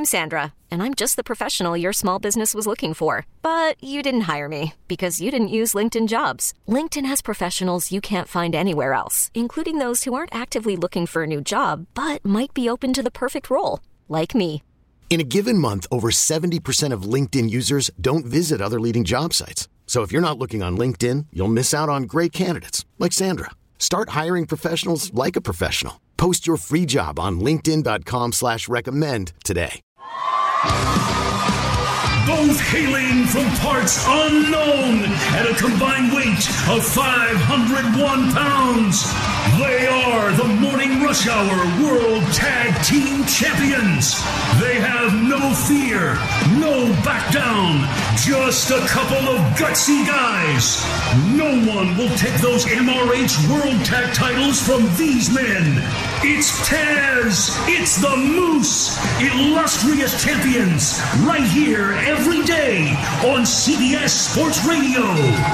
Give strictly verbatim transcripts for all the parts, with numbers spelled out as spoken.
I'm Sandra, and I'm just the professional your small business was looking for. But you didn't hire me because you didn't use LinkedIn Jobs. LinkedIn has professionals you can't find anywhere else, including those who aren't actively looking for a new job, but might be open to the perfect role, like me. In a given month, over seventy percent of LinkedIn users don't visit other leading job sites. So if you're not looking on LinkedIn, you'll miss out on great candidates like Sandra. Start hiring professionals like a professional. Post your free job on linkedin.com slash recommend today. Both hailing from parts unknown at a combined weight of five hundred one pounds. They are the Morning Rush Hour World Tag Team Champions. They have no fear, no back down, just a couple of gutsy guys. No one will take those M R H World Tag titles from these men. It's Taz, it's the Moose, illustrious champions, right here every day on C B S Sports Radio.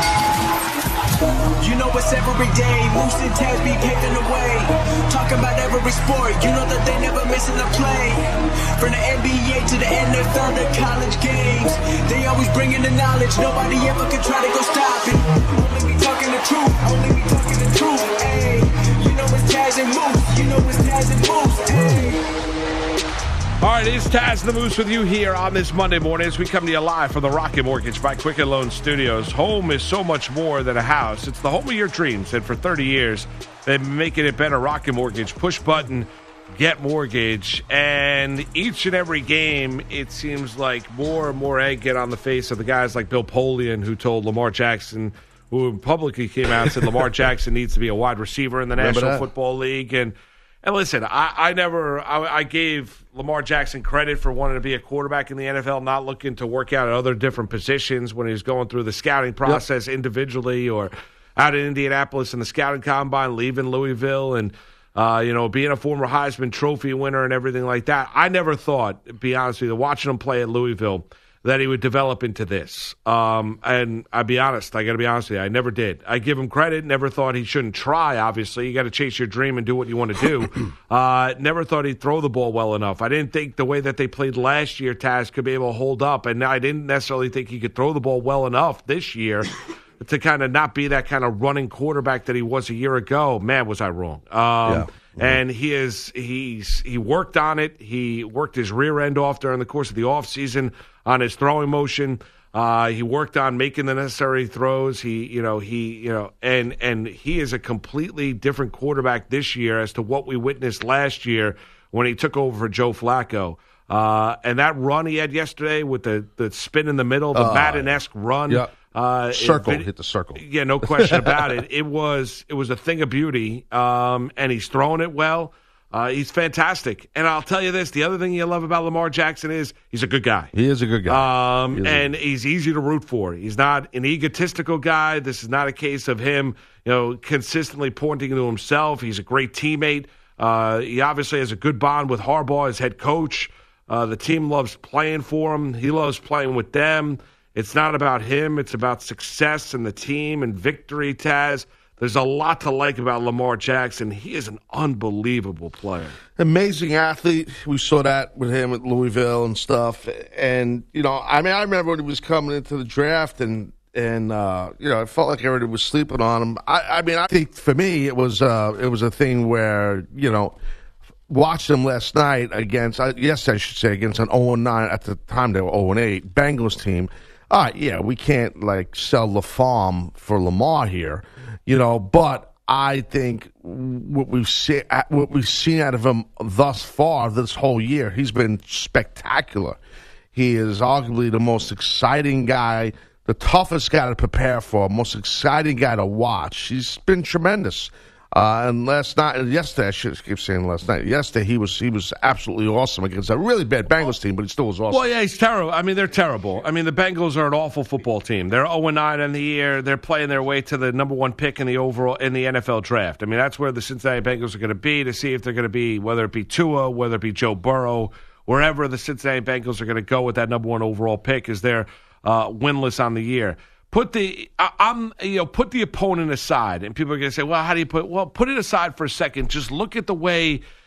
You know it's every day, Moose and Taz be paving the way. Talking about every sport, you know that they never missing a play. From the N B A to the N F L to college games, they always bringing the knowledge, nobody ever can try to go stop it. Only we talking the truth, only we talking the truth, ayy. You know it's Taz and Moose, you know it's Taz and Moose, ayy. All right, it's Taz the Moose with you here on this Monday morning as we come to you live from the Rocket Mortgage by Quicken Loan Studios. Home is so much more than a house. It's the home of your dreams, and for thirty years, they've been making it better. Rocket Mortgage, push button, get mortgage, and each and every game, it seems like more and more egg get on the face of the guys like Bill Polian, who told Lamar Jackson, who publicly came out and said Lamar Jackson needs to be a wide receiver in the Remember National that? Football League, and And listen, I, I never, I, I gave Lamar Jackson credit for wanting to be a quarterback in the N F L, not looking to work out at other different positions when he was going through the scouting process yep. individually or out in Indianapolis in the scouting combine, leaving Louisville and, uh, you know, being a former Heisman Trophy winner and everything like that. I never thought, to be honest with you, watching him play at Louisville, that he would develop into this. Um, and I'll be honest, I got to be honest with you, I never did. I give him credit, never thought he shouldn't try, obviously. You got to chase your dream and do what you want to do. uh, never thought he'd throw the ball well enough. I didn't think the way that they played last year, Taz, could be able to hold up. And I didn't necessarily think he could throw the ball well enough this year to kind of not be that kind of running quarterback that he was a year ago. Man, was I wrong. Um, yeah. And he is he's he worked on it. He worked his rear end off during the course of the offseason on his throwing motion. Uh, he worked on making the necessary throws. He, you know, he, you know, and and he is a completely different quarterback this year as to what we witnessed last year when he took over for Joe Flacco. Uh, and that run he had yesterday with the, the spin in the middle, the uh, Madden-esque run. Yeah. Uh, circle, it, hit the circle. Yeah, no question about it. It was it was a thing of beauty, um, and he's throwing it well. Uh, he's fantastic. And I'll tell you this, the other thing you love about Lamar Jackson is he's a good guy. He is a good guy. Um, he and a- he's easy to root for. He's not an egotistical guy. This is not a case of him, you know, consistently pointing to himself. He's a great teammate. Uh, he obviously has a good bond with Harbaugh, his head coach. Uh, the team loves playing for him. He loves playing with them. It's not about him. It's about success and the team and victory, Taz. There's a lot to like about Lamar Jackson. He is an unbelievable player. Amazing athlete. We saw that with him at Louisville and stuff. And, you know, I mean, I remember when he was coming into the draft and, and uh, you know, it felt like everybody was sleeping on him. I, I mean, I think for me it was, uh, it was a thing where, you know, watched him last night against, uh, yes, I should say, against an oh and nine, at the time they were oh and eight, Bengals team. All right, yeah, we can't, like, sell the farm for Lamar here, you know, but I think what we've, see, what we've seen out of him thus far this whole year, he's been spectacular. He is arguably the most exciting guy, the toughest guy to prepare for, most exciting guy to watch. He's been tremendous. Uh, and last night, yesterday, I should keep saying last night. Yesterday, he was he was absolutely awesome against a really bad Bengals team, but he still was awesome. Well, yeah, he's terrible. I mean, they're terrible. I mean, the Bengals are an awful football team. They're oh and nine in the year. They're playing their way to the number one pick in the overall in the N F L draft. I mean, that's where the Cincinnati Bengals are going to be to see if they're going to be, whether it be Tua, whether it be Joe Burrow, wherever the Cincinnati Bengals are going to go with that number one overall pick, is they're uh, winless on the year. Put the I, I'm you know put the opponent aside, and people are going to say, well, how do you put? Well, put it aside for a second. Just look at the way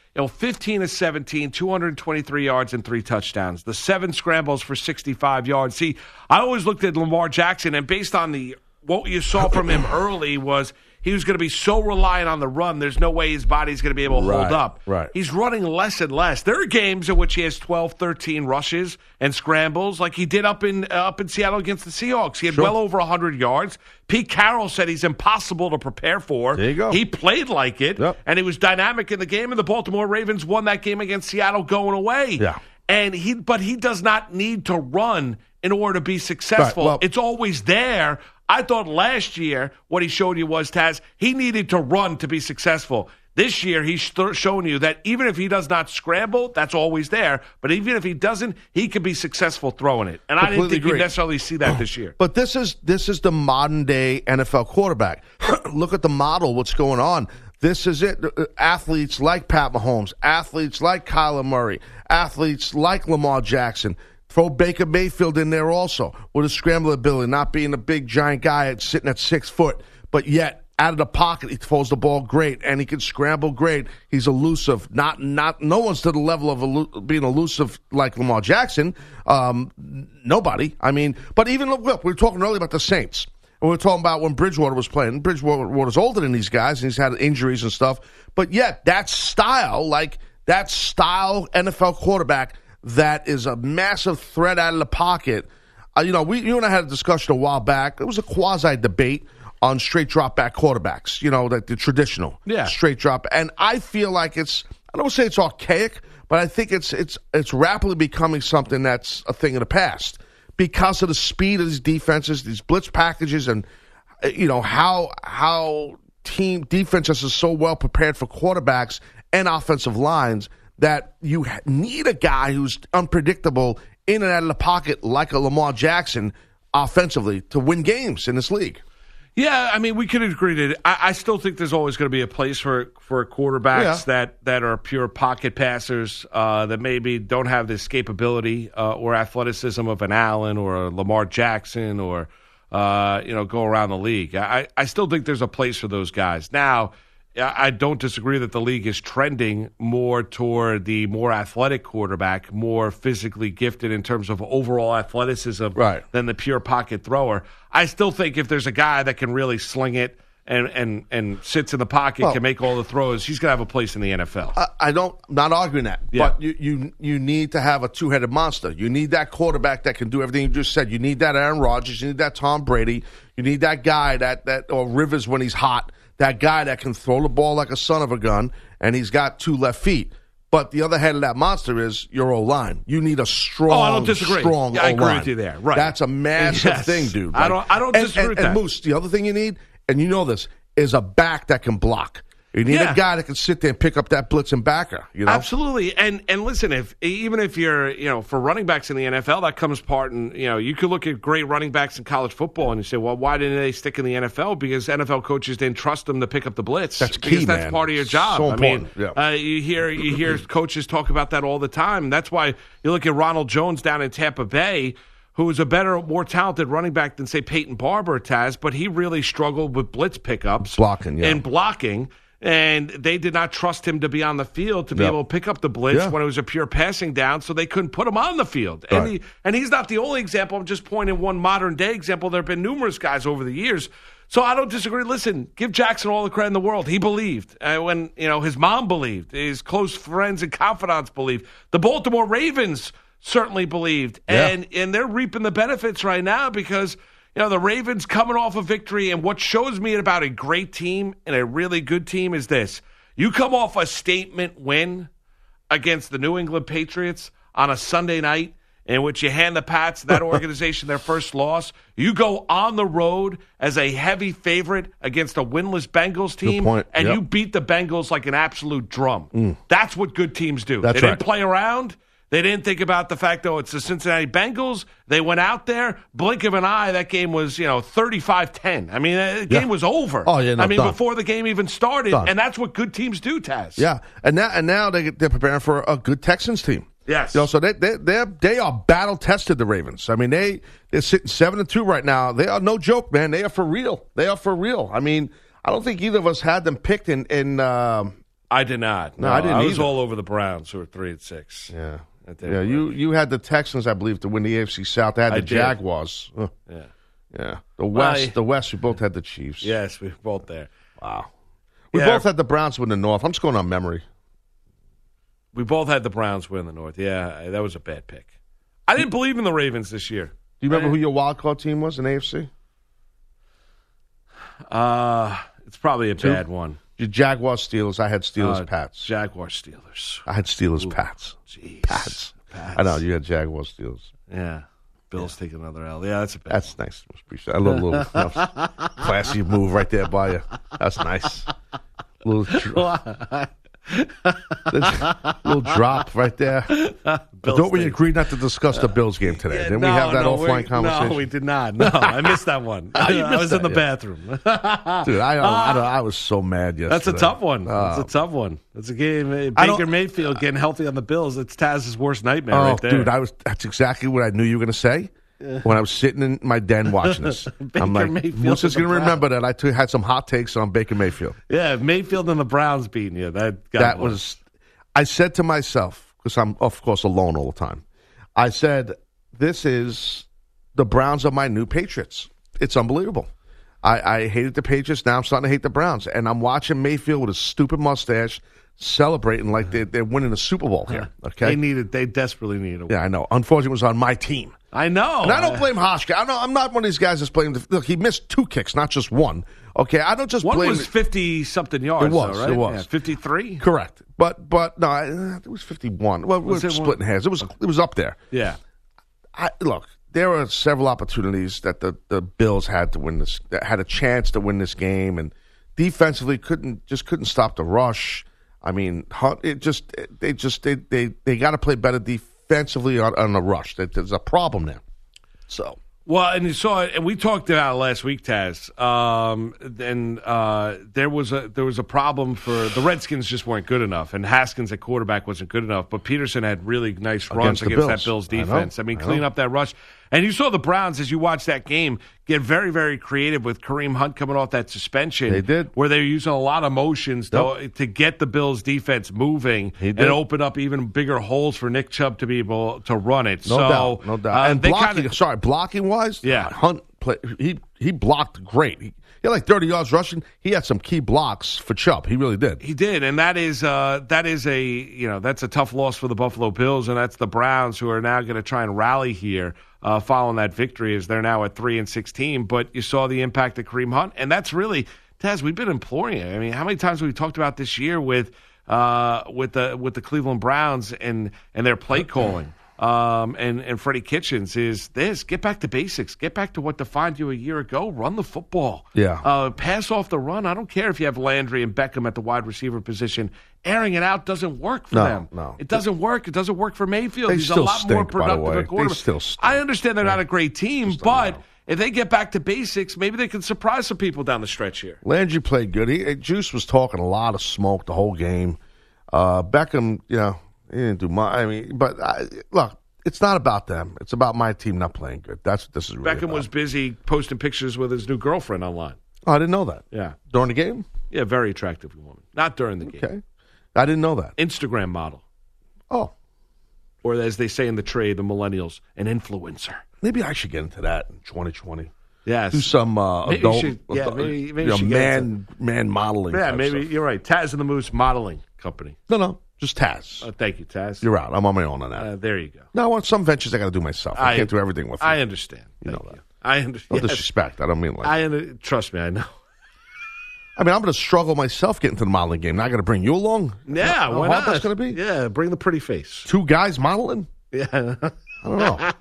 you know, fifteen of seventeen, two hundred twenty-three yards and three touchdowns. The seven scrambles for sixty-five yards. See, I always looked at Lamar Jackson, and based on the what you saw from him early was he was going to be so reliant on the run, there's no way his body's going to be able to Right, hold up. right. He's running less and less. There are games in which he has twelve, thirteen rushes and scrambles like he did up in uh, up in Seattle against the Seahawks. He had Sure. well over one hundred yards. Pete Carroll said he's impossible to prepare for. There you go. He played like it, Yep. and he was dynamic in the game, and the Baltimore Ravens won that game against Seattle going away. Yeah. And he, but he does not need to run in order to be successful. Right, well- It's always there. I thought last year what he showed you was, Taz, he needed to run to be successful. This year he's st- showing you that even if he does not scramble, that's always there. But even if he doesn't, he can be successful throwing it. And I didn't Completely think you agree. necessarily see that this year. But this is this is the modern day N F L quarterback. Look at the model, what's going on. This is it. Athletes like Pat Mahomes, athletes like Kyler Murray, athletes like Lamar Jackson. Throw Baker Mayfield in there also with a scrambler ability, not being a big giant guy sitting at six foot, but yet out of the pocket he throws the ball great and he can scramble great. He's elusive. Not not no one's to the level of elu- being elusive like Lamar Jackson. Um, nobody. I mean, but even look, look, we were talking earlier about the Saints. And we were talking about when Bridgewater was playing. Bridgewater was older than these guys, and he's had injuries and stuff. But yet, that style, like that style N F L quarterback that is a massive threat out of the pocket. Uh, you know, we you and I had a discussion a while back. It was a quasi debate on straight drop back quarterbacks. You know, like the traditional Yeah. straight drop. And I feel like it's I don't say it's archaic, but I think it's it's it's rapidly becoming something that's a thing of the past because of the speed of these defenses, these blitz packages, and uh, you know how how team defenses are so well prepared for quarterbacks and offensive lines that you ha- need a guy who's unpredictable in and out of the pocket like a Lamar Jackson offensively to win games in this league. Yeah, I mean, we could agree to it. I, I still think there's always going to be a place for for quarterbacks Yeah. that, that are pure pocket passers uh, that maybe don't have the escapability uh, or athleticism of an Allen or a Lamar Jackson or, uh, you know, go around the league. I, I still think there's a place for those guys. Now, I don't disagree that the league is trending more toward the more athletic quarterback, more physically gifted in terms of overall athleticism Right. than the pure pocket thrower. I still think if there's a guy that can really sling it and and, and sits in the pocket, Well, can make all the throws, he's going to have a place in the N F L. I, I don't, I'm not arguing that, Yeah. but you, you you need to have a two-headed monster. You need that quarterback that can do everything you just said. You need that Aaron Rodgers. You need that Tom Brady. You need that guy that, that or Rivers when he's hot, that guy that can throw the ball like a son of a gun, and he's got two left feet. But the other head of that monster is your O-line. You need a strong, Oh, I don't disagree. strong Yeah, I agree O-line. with you there. Right. That's a massive Yes. thing, dude. I don't- I don't and, disagree and, with and that. Moose, the other thing you need, and you know this, is a back that can block. You need Yeah. a guy that can sit there and pick up that blitz and backer. You know, Absolutely, and and listen, if even if you're you know for running backs in the N F L, that comes part in you know you could look at great running backs in college football and you say, well, why didn't they stick in the N F L? Because N F L coaches didn't trust them to pick up the blitz. That's key, because that's man. part of your job. So I mean, important. Yeah. uh, you hear you hear coaches talk about that all the time. That's why you look at Ronald Jones down in Tampa Bay, who is a better, more talented running back than, say, Peyton Barber, Taz, but he really struggled with blitz pickups. Blocking, yeah. And blocking. And they did not trust him to be on the field to be Yep. able to pick up the blitz Yeah. when it was a pure passing down, so they couldn't put him on the field. And, Right. he, and he's not the only example. I'm just pointing one modern-day example. There have been numerous guys over the years. So I don't disagree. Listen, give Jackson all the credit in the world. He believed. Uh, when you know his mom believed. His close friends and confidants believed. The Baltimore Ravens certainly believed. Yeah. And and they're reaping the benefits right now because you know the Ravens coming off a victory. And what shows me about a great team and a really good team is this. You come off a statement win against the New England Patriots on a Sunday night in which you hand the Pats, that organization, their first loss. You go on the road as a heavy favorite against a winless Bengals team, point. and Yep. you beat the Bengals like an absolute drum. That's what good teams do. That's they right. didn't play around. They didn't think about the fact, though, it's the Cincinnati Bengals. They went out there, blink of an eye, that game was, you know, thirty-five ten. I mean, the game Yeah. was over. Oh, yeah, no, I mean, done. before the game even started, Done. and that's what good teams do, Taz. Yeah, and now and now they they're preparing for a good Texans team. Yes. You know, so they they they they are battle tested. The Ravens. I mean, they they're sitting seven and two right now. They are no joke, man. They are for real. They are for real. I mean, I don't think either of us had them picked in in um, I did not. No, I didn't I was either. all over the Browns, who were three and six. Yeah. That Yeah, didn't you, work. you had the Texans, I believe, to win the A F C South. I had I the did. Jaguars. Ugh. Yeah. Yeah. The West, I- the West, we both had the Chiefs. Yes, we were both there. Wow. We Yeah. both had the Browns win the North. I'm just going on memory. We both had the Browns win the North. Yeah, that was a bad pick. I didn't believe in the Ravens this year. Do you remember who your wild card team was in A F C? Uh, it's probably a bad one. Your Jaguars, Steelers. I had Steelers, Uh, Pats. Jaguars, Steelers. I had Steelers, Pats. Jeez. Pats. Pats. I know, you had Jaguars, Steelers. Yeah. Bills take another L. Yeah, that's a bad That's nice. Appreciate it. I love a little you know, classy move right there by you. That's nice. Little, dr- little drop right there. Don't we take- agree not to discuss the Bills game today? Yeah, Didn't no, we have that no, offline we- conversation? No, we did not. No, I missed that one. Oh, you I missed was in that, the yeah. bathroom. Dude, I, don't, I, don't, I was so mad yesterday. That's a tough one. That's Oh. a tough one. That's a game. uh, I don't- Baker Mayfield getting healthy on the Bills. It's Taz's worst nightmare Oh, right there. dude, I was. That's exactly what I knew you were going to say when I was sitting in my den watching this. I'm like, Mayfield Moose is and the going to remember that I took, had some hot takes on Baker Mayfield. yeah, Mayfield and the Browns beating you. That, God that bless. was. I said to myself, because I'm of course alone all the time. I said, "This is the Browns are my new Patriots. It's unbelievable." I, I hated the Patriots. Now I'm starting to hate the Browns, and I'm watching Mayfield with a stupid mustache celebrating like they're, they're winning a Super Bowl here. Okay, They needed. They desperately needed. A yeah, I know. Unfortunately, it was on my team. I know. And I don't blame Hoshka. I know I'm not one of these guys that's blaming. The, look, he missed two kicks, not just one. Okay, I don't just One blame. was fifty something yards. It was, though, right? it was. Yeah, fifty-three. Correct, but but no, I- it was fifty-one. Well, Was we're it one- splitting hairs. It was it was up there. Yeah. I, look, there are several opportunities that the, the Bills had to win this. That had a chance to win this game, and defensively couldn't just couldn't stop the rush. I mean, Hunt- it just they just they they, they got to play better defensively on, on the rush. There- There's a problem there. So. Well, and you saw it, and we talked about it last week, Taz. Um, and uh, there was a there was a problem for the Redskins just weren't good enough, and Haskins at quarterback wasn't good enough. But Peterson had really nice runs Against the against, Bills. that Bills I know. defense. I, mean, I clean know. up that rush. And you saw the Browns as you watched that game get very, very creative with Kareem Hunt coming off that suspension. They did. Where they were using a lot of motions to, to get the Bills defense moving He did. and open up even bigger holes for Nick Chubb to be able to run it. No so, doubt, no doubt. uh, and they blocking, kinda- sorry, blocking wise, Yeah. Hunt play, he he blocked great. He, he had like thirty yards rushing. He had some key blocks for Chubb. He really did. He did, and that is uh, that is a you know that's a tough loss for the Buffalo Bills, and that's the Browns who are now going to try and rally here uh, following that victory, as they're now at three and sixteen. But you saw the impact of Kareem Hunt, and that's really Taz. We've been imploring it. I mean, how many times have we talked about this year with uh, with the with the Cleveland Browns and and their play calling? Um, and, and Freddie Kitchens is this. Get back to basics. Get back to what defined you a year ago. Run the football. Yeah. Uh, pass off the run. I don't care if you have Landry and Beckham at the wide receiver position. Airing it out doesn't work for No, them. no. It doesn't work. It doesn't work for Mayfield. They He's still a lot stink, more by the productive way. at quarterback. They still stink. I understand they're not a great team, Just don't but know. if they get back to basics, maybe they can surprise some people down the stretch here. Landry played good. He Juice was talking a lot of smoke the whole game. Uh, Beckham, you know, he didn't do much. I mean, but I, look, it's not about them. It's about my team not playing good. That's what this is really Beckham about. was busy posting pictures with his new girlfriend online. Oh, I didn't know that. Yeah. During the game? Yeah, very attractive woman. Not during the game. Okay. I didn't know that. Instagram model. Oh, Or as they say in the trade, the millennials, an influencer. maybe I should get into that in twenty twenty. Yes. Do some uh, Maybe you adult, should- yeah, adult- maybe- maybe you you know, should get man, man modeling. Yeah, type maybe stuff. you're right. Taz and the Moose Modeling Company. No, no, just Taz. Oh, thank you, Taz. You're out. I'm on my own on that. Uh, there you go. no, I want some ventures I got to do myself. I, can't do everything with you. I understand. You Thank know that. I No understand. disrespect. I don't mean like. I, I under- trust me. I know. mean, I'm going to struggle myself getting to the modeling game. Now I got to bring you along. Yeah, How why hard not? that's going to be? Yeah, bring the pretty face. Two guys modeling? Yeah. I don't know.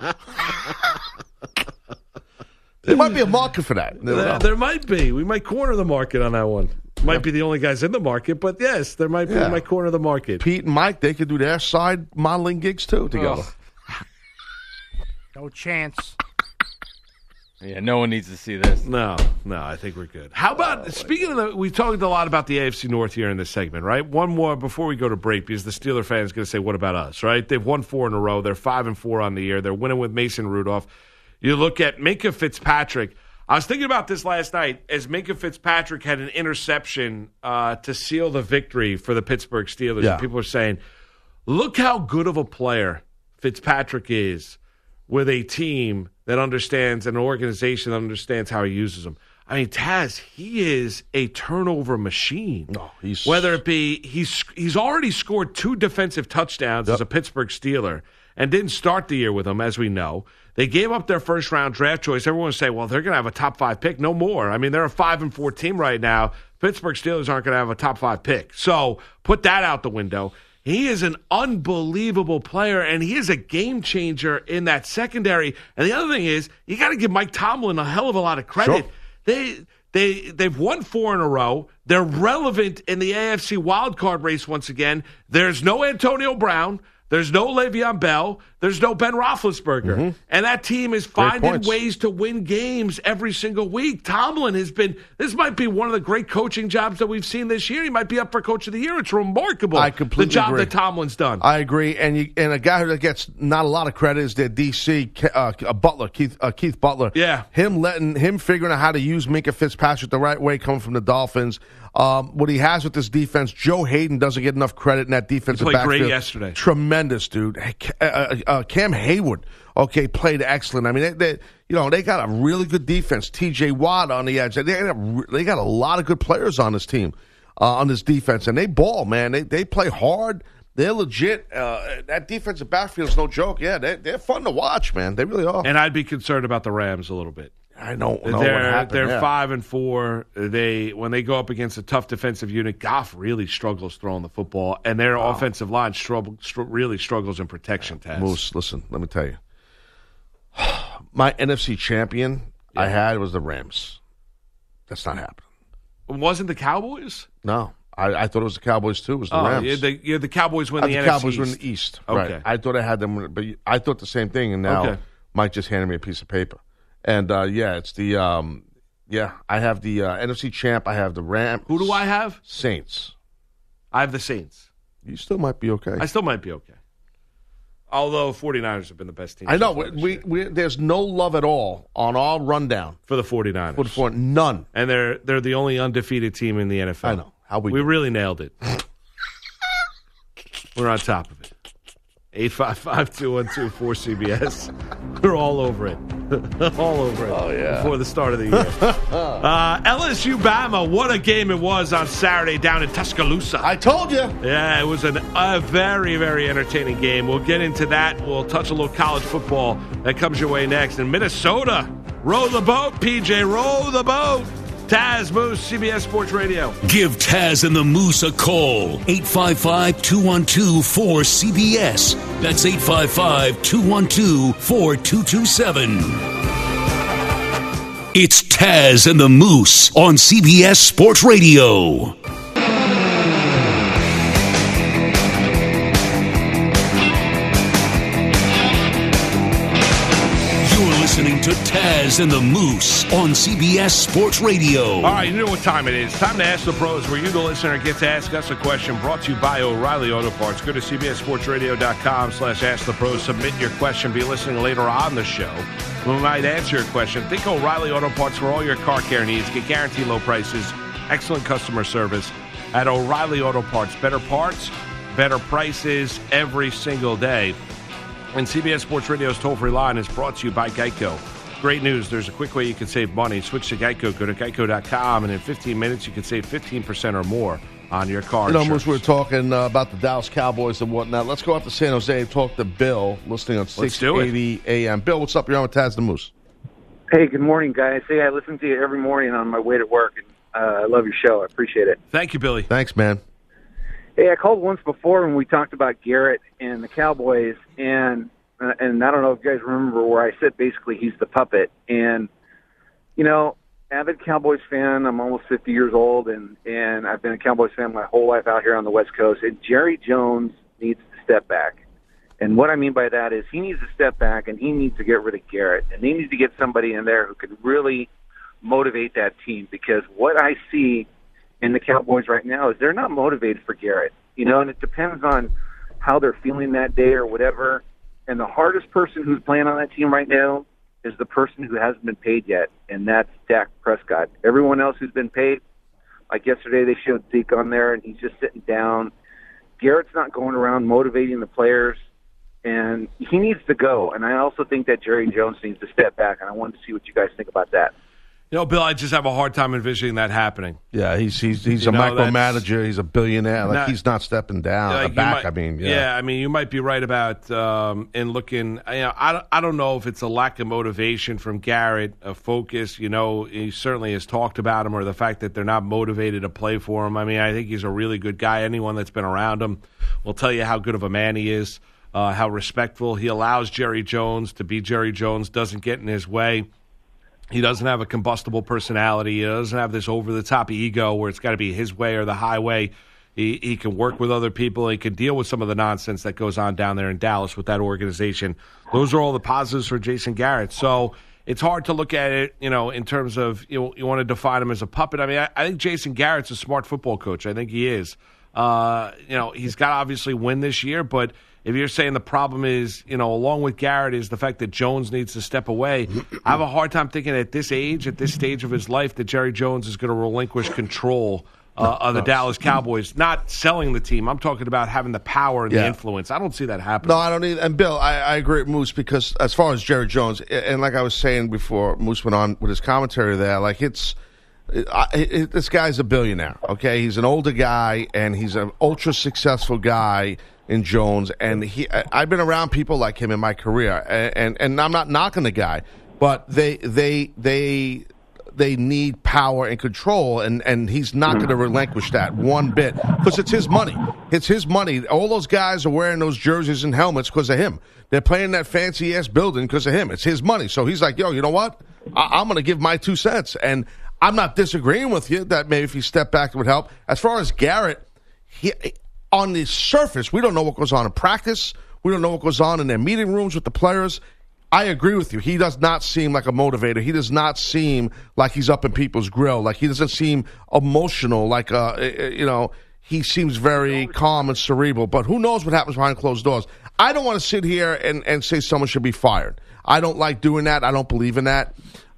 There might be a market for that. Never there, know. there might be. We might corner the market on that one. Might be the only guys in the market, but yes, there might be. Yeah. We might corner the market. Pete and Mike, they could do their side modeling gigs too together. Oh. No chance. Yeah, no one needs to see this. No, no, I think we're good. How about, speaking of the, we talked a lot about the A F C North here in this segment, right? One more before we go to break, because the Steeler fan is going to say, what about us, right? They've won four in a row. They're five and four on the year. They're winning with Mason Rudolph. You look at Minka Fitzpatrick. I was thinking about this last night as Minkah Fitzpatrick had an interception uh, to seal the victory for the Pittsburgh Steelers. Yeah. And people are saying, look how good of a player Fitzpatrick is with a team that understands, an organization that understands how he uses them. I mean, Taz, he is a turnover machine. No, he's Whether it be, he's he's already scored two defensive touchdowns Yep. as a Pittsburgh Steeler and didn't start the year with them, as we know. They gave up their first-round draft choice. Everyone say, well, they're going to have a top-five pick. No more. I mean, they're a five and four team right now. Pittsburgh Steelers aren't going to have a top-five pick. So put that out the window. He is an unbelievable player, and he is a game changer in that secondary. And the other thing is, you got to give Mike Tomlin a hell of a lot of credit. Sure. They they they've won four in a row. They're relevant in the A F C wildcard race once again. There's no Antonio Brown. There's no Le'Veon Bell. There's no Ben Roethlisberger. Mm-hmm. And that team is finding ways to win games every single week. Tomlin has been, this might be one of the great coaching jobs that we've seen this year. He might be up for Coach of the Year. It's remarkable, I completely the job agree. that Tomlin's done. I agree. And you, and a guy who gets not a lot of credit is their D C, uh, uh, Butler, Keith uh, Keith Butler. Yeah. Him letting, him figuring out how to use Minkah Fitzpatrick the right way coming from the Dolphins. Um, what he has with this defense, Joe Hayden doesn't get enough credit in that defensive He played backfield. great yesterday. Tremendous, dude. Hey, uh, uh, uh, Cam Hayward, okay, played excellent. I mean, they, they, you know, they got a really good defense. T J Watt on the edge. They got, they got a lot of good players on this team, uh, on this defense, and they ball, man. They they play hard. They're legit. Uh, that defensive backfield is no joke. Yeah, they, they're fun to watch, man. They really are. And I'd be concerned about the Rams a little bit. I don't know they're, what happened. They're yeah. five and four. They when they go up against a tough defensive unit, Goff really struggles throwing the football, and their wow. offensive line struggle, str- really struggles in protection. Taz. Moose, listen, let me tell you, my N F C champion yeah. I had was the Rams. That's not happening. It wasn't the Cowboys? No, I, I thought it was the Cowboys too. It was the oh, Rams. Yeah, the, yeah, the Cowboys win uh, the, the N F C Cowboys East. win the East. Okay. Right. I thought I had them, but I thought the same thing, and now okay. Mike just handed me a piece of paper. And, uh, yeah, it's the, um, yeah, I have the uh, N F C champ. I have the Rams. Who do I have? Saints. I have the Saints. You still might be okay. I still might be okay. Although 49ers have been the best team. I know. We, we, we, there's no love at all on our rundown. For the 49ers. For the four, none. And they're they're the only undefeated team in the N F L. I know. How we We do? really nailed it. We're on top of it. eight five five, two one two, four C B S. We're all over it. all over it. Oh, yeah. Before the start of the year. uh, L S U Bama, what a game it was on Saturday down in Tuscaloosa. I told you. Yeah, it was an, a very, very entertaining game. We'll get into that. We'll touch a little college football that comes your way next. In Minnesota, row the boat, P J, row the boat. Taz Moose, C B S Sports Radio. Give Taz and the Moose a call. eight five five, two one two, four C B S. That's eight five five, two one two, four two two seven. It's Taz and the Moose on C B S Sports Radio. Listening to Taz and the Moose on C B S Sports Radio. All right, you know what time it is. Time to Ask the Pros, where you, the listener, get to ask us a question. Brought to you by O'Reilly Auto Parts. Go to cbssportsradio.com slash ask the pros. Submit your question. Be listening later on the show. We might answer your question. Think O'Reilly Auto Parts for all your car care needs. Get guaranteed low prices, excellent customer service at O'Reilly Auto Parts. Better parts, better prices every single day. And C B S Sports Radio's toll-free line is brought to you by Geico. Great news. There's a quick way you can save money. Switch to Geico. Go to geico dot com, and in fifteen minutes, you can save fifteen percent or more on your car You know, insurance. Moose, we were talking uh, about the Dallas Cowboys and whatnot. Let's go out to San Jose and talk to Bill, listening on six eighty A M. Bill, what's up? You're on with Taz the Moose. Hey, good morning, guys. Hey, I listen to you every morning on my way to work, and uh, I love your show. I appreciate it. Thank you, Billy. Thanks, man. Hey, I called once before when we talked about Garrett and the Cowboys, and uh, and I don't know if you guys remember where I said basically he's the puppet. And, you know, avid Cowboys fan. I'm almost fifty years old, and, and I've been a Cowboys fan my whole life out here on the West Coast. And Jerry Jones needs to step back. And what I mean by that is he needs to step back, and he needs to get rid of Garrett. And they need to get somebody in there who can really motivate that team, because what I see in the Cowboys right now is they're not motivated for Garrett. You know, and it depends on how they're feeling that day or whatever. And the hardest person who's playing on that team right now is the person who hasn't been paid yet, and that's Dak Prescott. Everyone else who's been paid, like yesterday they showed Zeke on there, and he's just sitting down. Garrett's not going around motivating the players, and he needs to go. And I also think that Jerry Jones needs to step back, and I wanted to see what you guys think about that. You know, Bill, I just have a hard time envisioning that happening. Yeah, he's he's he's You a know, micromanager. He's a billionaire. Like Not- he's not stepping down. Like, the you back, might- I mean, yeah. yeah, I mean, you might be right about um, in looking. You know, I don't, I don't know if it's a lack of motivation from Garrett, a focus. You know, he certainly has talked about him, or the fact that they're not motivated to play for him. I mean, I think he's a really good guy. Anyone that's been around him will tell you how good of a man he is, uh, how respectful he allows Jerry Jones to be. Jerry Jones doesn't get in his way. He doesn't have a combustible personality. He doesn't have this over-the-top ego where it's got to be his way or the highway. He he can work with other people. He can deal with some of the nonsense that goes on down there in Dallas with that organization. Those are all the positives for Jason Garrett. So it's hard to look at it, you know, in terms of you know, you want to define him as a puppet. I mean, I, I think Jason Garrett's a smart football coach. I think he is. Uh, you know, he's got to obviously win this year, but if you're saying the problem is, you know, along with Garrett is the fact that Jones needs to step away, I have a hard time thinking at this age, at this stage of his life, that Jerry Jones is going to relinquish control uh, of the Dallas Cowboys. Not selling the team. I'm talking about having the power and Yeah. the influence. I don't see that happening. No, I don't either. And Bill, I, I agree with Moose because as far as Jerry Jones, and like I was saying before, Moose went on with his commentary there, like it's, I, it, this guy's a billionaire, okay? He's an older guy, and he's an ultra-successful guy in Jones, and he. I, I've been around people like him in my career, and, and, and I'm not knocking the guy, but they they they they need power and control, and, and he's not going to relinquish that one bit because it's his money. It's his money. All those guys are wearing those jerseys and helmets because of him. They're playing that fancy-ass building because of him. It's his money. So he's like, yo, you know what? I, I'm going to give my two cents, and I'm not disagreeing with you that maybe if he stepped back it would help. As far as Garrett, he, on the surface, we don't know what goes on in practice. We don't know what goes on in their meeting rooms with the players. I agree with you. He does not seem like a motivator. He does not seem like he's up in people's grill. Like he doesn't seem emotional. Like, uh, you know, he seems very calm and cerebral. But who knows what happens behind closed doors. I don't want to sit here and, and say someone should be fired. I don't like doing that. I don't believe in that.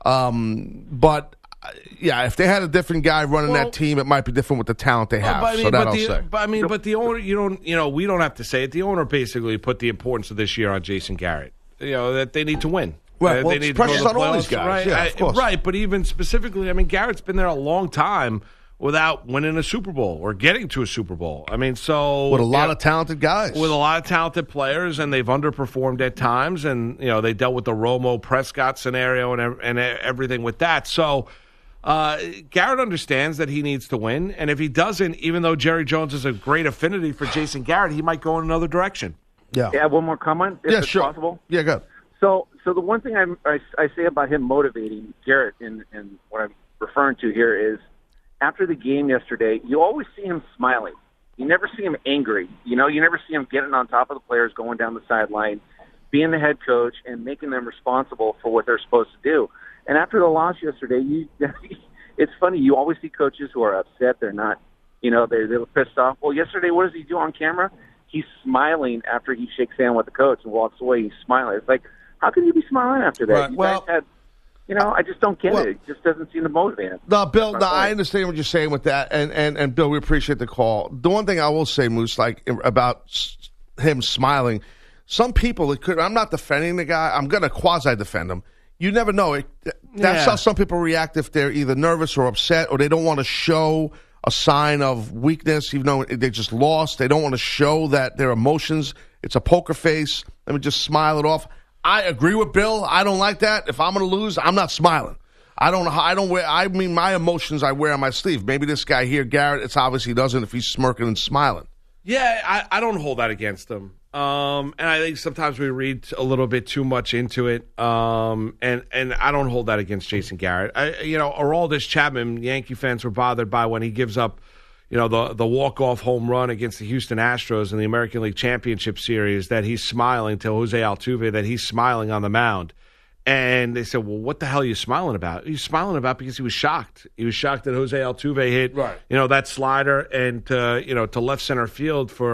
Um, but... Yeah, if they had a different guy running Well, that team, it might be different with the talent they have. But, I mean, so that but I'll the, say. But I mean, but the owner, you don't, you know, we don't have to say it. The owner basically put the importance of this year on Jason Garrett. You know that they need to win. Right. Uh, well, they it's need to go to precious the on all these playoffs. guys. Right. Yeah, I- of course. right. But even specifically, I mean, Garrett's been there a long time without winning a Super Bowl or getting to a Super Bowl. I mean, so With a lot yeah, of talented guys. with a lot of talented players, and they've underperformed at times, and you know they dealt with the Romo Prescott scenario and ev- and everything with that. So. Uh, Garrett understands that he needs to win, and if he doesn't, even though Jerry Jones has a great affinity for Jason Garrett, he might go in another direction. yeah. Yeah, one more comment, if Yeah, it's sure. possible. Yeah, go. So, so the one thing I'm, I, I say about him motivating Garrett, and and what I'm referring to here is, after the game yesterday, you always see him smiling. You never see him angry. You know, you never see him getting on top of the players, going down the sideline, being the head coach, and making them responsible for what they're supposed to do. And after the loss yesterday, you it's funny. You always see coaches who are upset. They're not, you know, they're, they're pissed off. Well, yesterday, what does he do on camera? He's smiling after he shakes hands with the coach and walks away. He's smiling. It's like, how can you be smiling after that? Right. You Well- guys had, you know, I just don't get Well- it. It just doesn't seem to motivate him. No, Bill, That's no, my I point. understand what you're saying with that, and, and, and Bill, we appreciate the call. The one thing I will say, Moose, like about s- him smiling, some people, it could, I'm not defending the guy. I'm going to quasi-defend him. You never know. It, that's Yeah. how some people react if they're either nervous or upset, or they don't want to show a sign of weakness, even though they just lost. They don't want to show that their emotions. It's a poker face. Let me just smile it off. I agree with Bill. I don't like that. If I'm going to lose, I'm not smiling. I don't. I don't wear. I mean, my emotions I wear on my sleeve. Maybe this guy here, Garrett, it's obvious he doesn't. If he's smirking and smiling. Yeah, I, I don't hold that against him. Um, and I think sometimes we read a little bit too much into it. Um, and, and I don't hold that against Jason Garrett. I, you know, Aroldis Chapman, Yankee fans were bothered by when he gives up, you know, the the walk-off home run against the Houston Astros in the American League Championship Series, that he's smiling to Jose Altuve, that he's smiling on the mound. And they said, well, what the hell are you smiling about? He's smiling about because he was shocked. He was shocked that Jose Altuve hit, Right. you know, that slider and, uh, you know, to left center field for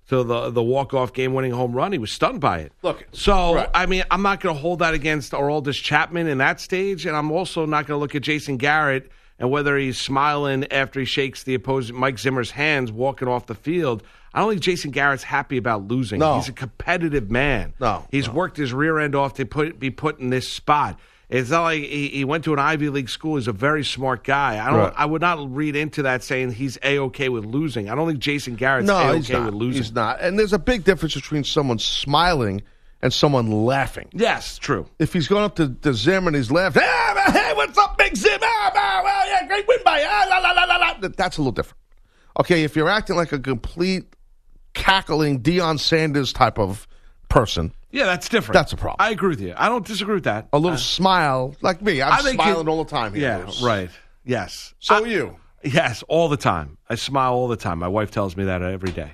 to the the walk off game winning home run. He was stunned by it. Look, so right. I mean, I'm not going to hold that against Aroldis Chapman in that stage, and I'm also not going to look at Jason Garrett and whether he's smiling after he shakes the opposing Mike Zimmer's hands walking off the field. I don't think Jason Garrett's happy about losing. No. He's a competitive man. No, he's no. worked his rear end off to put be put in this spot. It's not like he, he went to an Ivy League school. He's a very smart guy. I don't. Right. I would not read into that saying he's a-okay with losing. I don't think Jason Garrett's no, a-okay he's not. with losing. He's not. And there's a big difference between someone smiling and someone laughing. Yes, true. If he's going up to, to Zim and he's laughing, ah, hey, what's up, Big Zim? Ah, ah, well, yeah, great win by ah, la, la, la, la, la. That's a little different. Okay, if you're acting like a complete cackling Deion Sanders type of person, yeah, that's different. That's a problem. I agree with you. I don't disagree with that. A little uh, smile, like me. I'm I think smiling it- all the time here. Yeah, Bruce. right. Yes. So I- are you. Yes, all the time. I smile all the time. My wife tells me that every day.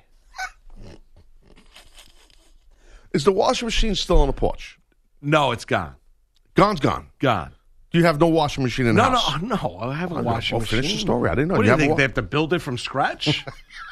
Is the washing machine still on the porch? No, it's gone. Gone's gone. Gone. Do you have no washing machine in the No, no, house? no. I have a Oh, no. washing Well, machine. finish the story. I didn't know. What You do you have a think? wa- They have to build it from scratch?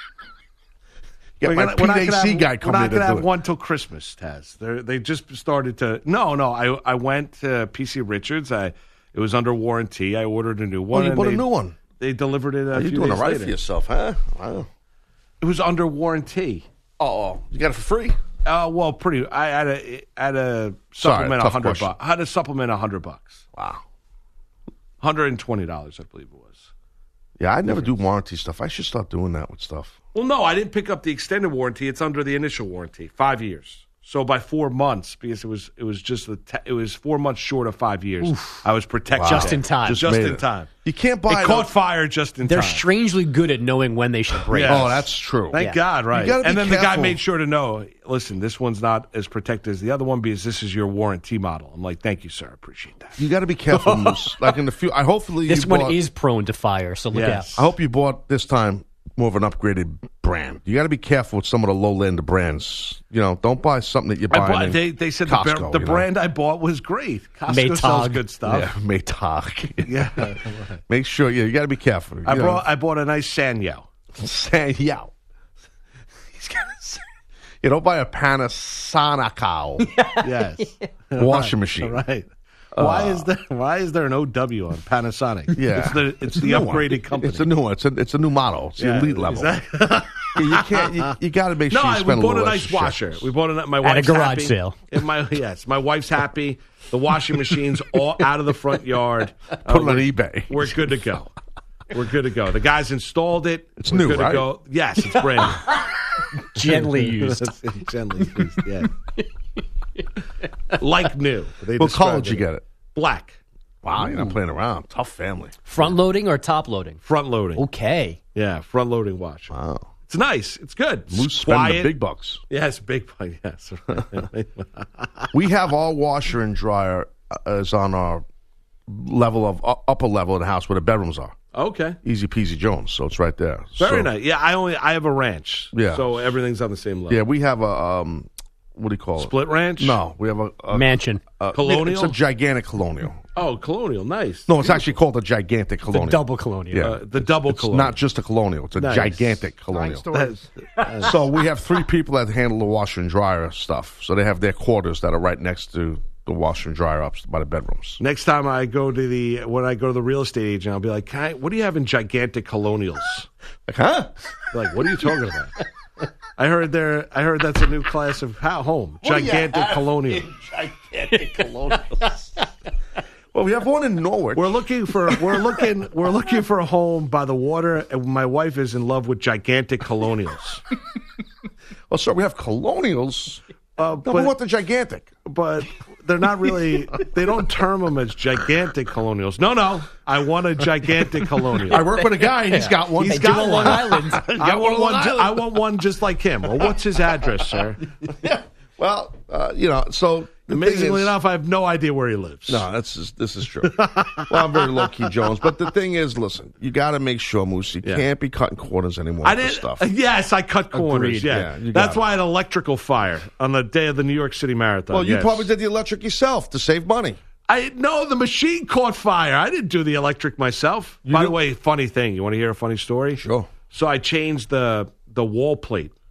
Get We're my gonna- we're not P gonna A C have- guy come We're in not to going to do have it. one till Christmas, Taz. They're, they just started to. No, no. I I went to P C Richards. I it was under warranty. I ordered a new one. Oh, you and bought a they- new one. They delivered it. A Oh, you're few doing it days right later. for yourself, huh? Wow. It was under warranty. Oh, oh, you got it for free? Uh, well, pretty. I had a had a Sorry, supplement a tough hundred question. bucks. I had a supplement a hundred bucks. Wow. Hundred and twenty dollars, I believe it was. Yeah, I never do warranty stuff. I should start doing that with stuff. Well, no, I didn't pick up the extended warranty. It's under the initial warranty, five years. So by four months, because it was it was just the te- it was four months short of five years. I was protected Just there. in time. Just, Just made in it. time. You can't buy It it. caught fire just in They're time. strangely good at knowing when they should break. Yes. Oh, that's true. Thank Yeah. God, right? You gotta be And then the guy careful. made sure to know. Listen, this one's not as protected as the other one because this is your warranty model. I'm like, thank you, sir. I appreciate that. You got to be careful, Moose. Like in the few, I hopefully This you one bought, is prone to fire, so look Yes. I hope you bought this time more of an upgraded brand. You got to be careful with some of the low end brands. You know, don't buy something that you're I buying. bought, in they they said the, Costco, bar- the you know? brand I bought was great. Costco Maytag. sells good stuff. Yeah, Maytag. Yeah. Make sure. Yeah, you got to be careful. I You know. brought I bought a nice Sanyo. Say yeah. He's gonna say, you don't buy a Panasonic Yes. washing machine. Right. Why is there Why is there an O W on Panasonic? Yeah, It's the it's, the a new one. upgraded company. It's a new one. It's a it's a new model. It's the Yeah, elite level. exactly. Yeah, you can't. You, you got to make sure No, you I, we spend bought a a little nice extra washer. shekels. We bought a my At a wife's garage happy. sale. And my yes, my wife's happy. The washing machine's all out of the front yard. Uh, Put it on we're- eBay. We're good to go. We're good to go. The guys installed it. It's We're new, good right? To go. Yes, it's brand new. Gently used. Gently used. Yeah. Like new. They What color described did you get it? Black. Wow, you're not playing around. Tough family. Front loading or top loading? Front loading. Okay. Yeah, front loading watch. Wow. It's nice. It's good. It's Moose spending quiet. the big bucks. Yes, big buck. Yes. We have our washer and dryer uh, is on our level of uh, upper level of the house where the bedrooms are. Okay. Easy peasy Jones. So it's right there. Very So, nice. Yeah, I only I have a ranch. Yeah. So everything's on the same level. Yeah, we have a um, what do you call it? Split ranch? No, we have a, a Mansion. a- Colonial? It's a gigantic colonial. Oh, colonial. Nice. No, it's actually called a gigantic The colonial. double colonial. Yeah. Uh, the double It's colonial. not just a colonial. It's a Nice. gigantic colonial. stories. So we have three people that handle the washer and dryer stuff. So they have their quarters that are right next to the washer and dryer up by the bedrooms. Next time I go to the when I go to the real estate agent, I'll be like, Can I, "What do you have in gigantic colonials?" Like, huh? They're like, what are you talking about? I heard there. I heard that's a new class of ho- home. Gigantic colonial. Gigantic colonials. Well, we have one in Norwich. We're looking for. We're looking. We're looking for a home by the water. And my wife is in love with gigantic colonials. Well, so we have colonials. Uh, No, we but want the gigantic. but they're not really. They don't term them as gigantic colonials. No, no. I want a gigantic colonial. I work with a guy. He's got one. He's Hey, got do a one. Long Island. I want one one. on ju- Island. I want one just like him. Well, what's his address, sir? Yeah. Well, uh, you know, so the thing Amazingly is- enough, I have no idea where he lives. No, that's just, this is true. Well, I'm very low key, Jones. But the thing is, listen, you got to make sure, Moose, you Yeah. can't be cutting corners anymore I with did. this stuff. Yes, I cut corners. Agreed. Yeah, Yeah, you that's got why I had an electrical fire on the day of the New York City Marathon. Well, you yes. probably did the electric yourself to save money. I no, the machine caught fire. I didn't do the electric myself. By knew- the way, funny thing. You want to hear a funny story? Sure. So I changed the the wall plate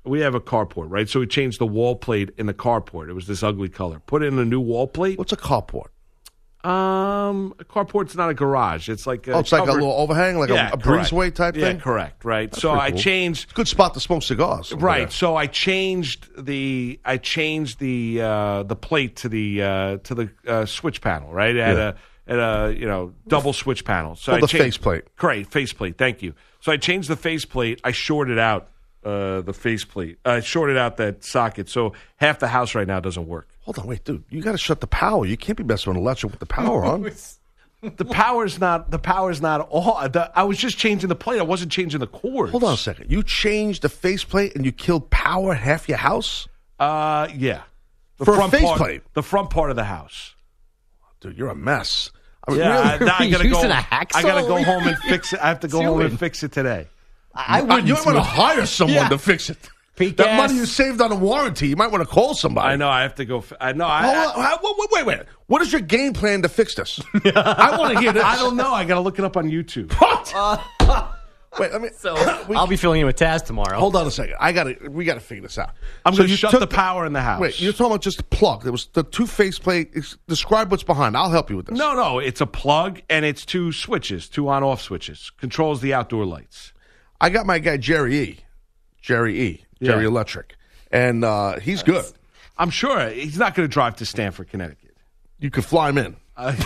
We have a carport, right? So we changed the wall plate in the carport. It was this ugly color. Put in a new wall plate. What's a carport? Um, a carport's not a garage. It's like a Oh, it's like a covered- little overhang, like Yeah, a, a correct. breezeway type Yeah, thing? correct, right. That's so pretty I cool. changed. It's a good spot to smoke cigars. over Right. there. So I changed the I changed the uh, the plate to the uh, to the uh, switch panel, right? At Yeah. a at a you know double switch panel. So Called I the changed, faceplate. Great faceplate. Thank you. So I changed the faceplate. I shorted out uh, the faceplate. I shorted out that socket. So half the house right now doesn't work. Hold on, wait, dude. You got to shut the power. You can't be messing with electric with the power on. The power's not the power's not all. The, I was just changing the plate. I wasn't changing the cords. Hold on a second. You changed the faceplate and you killed power half your house? Uh, yeah. The For a front part, faceplate? the front part of the house. Dude, you're a mess. I mean, Yeah, I, really? now I gotta go. Using a hacksaw? I gotta go home and fix it. I have to go home Doing? and fix it today. I Uh, wouldn't. you might want to hire someone Yeah. to fix it. Peak That ass. money you saved on a warranty, you might want to call somebody. I know. I have to go. f- I know. I, Hold I, on, how- wait, wait, wait. What is your game plan to fix this? I want to hear this. I don't know. I gotta look it up on YouTube. What? Wait, let me. So we- I'll be filling in with Taz tomorrow. Hold on a second. I got to. We got to figure this out. I'm So gonna you shut took the power in the house. Wait, you're talking about just the plug. There was the two faceplate. ex- Describe what's behind. I'll help you with this. No, no. It's a plug and it's two switches, two on-off switches. Controls the outdoor lights. I got my guy Jerry E. Jerry E. Jerry Yeah. Electric, and uh, he's good. I'm sure he's not going to drive to Stamford, Connecticut. You could fly him in.